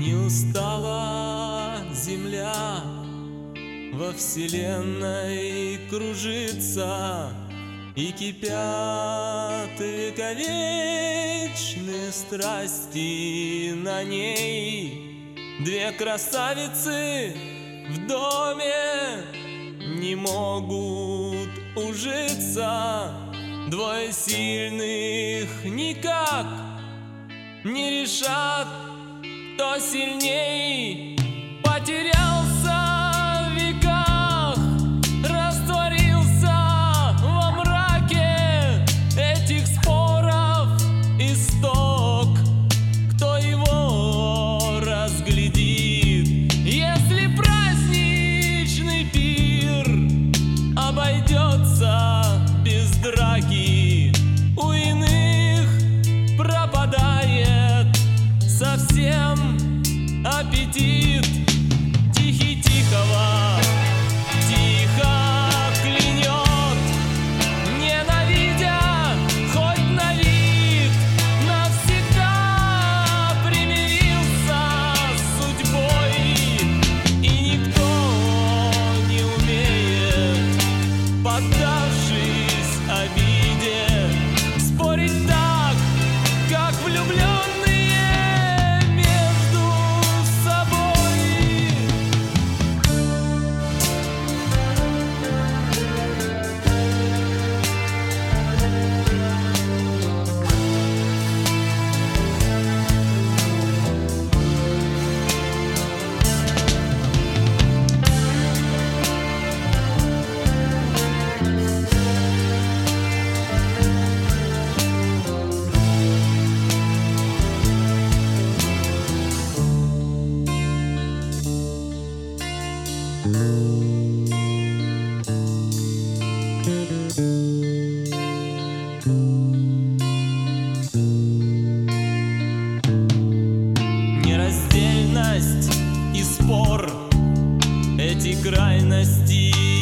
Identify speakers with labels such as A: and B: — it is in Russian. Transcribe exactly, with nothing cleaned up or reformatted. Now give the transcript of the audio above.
A: Не устала земля, во вселенной кружится, и кипят вековечные страсти на ней. Две красавицы в доме не могут ужиться, двое сильных никак не решат, кто сильней. Потерялся в веках, растворился во мраке этих споров исток. Кто его разглядит, если праздничный пир обойдется без драки? У иных пропадает совсем аппетит. Тихий тихого тихо клянет, ненавидя хоть на вид, навсегда примирился с судьбой. И никто не умеет, поддавшись обиде, спорить так, как влюбленные между собой. Нераздельность и спор, эти крайности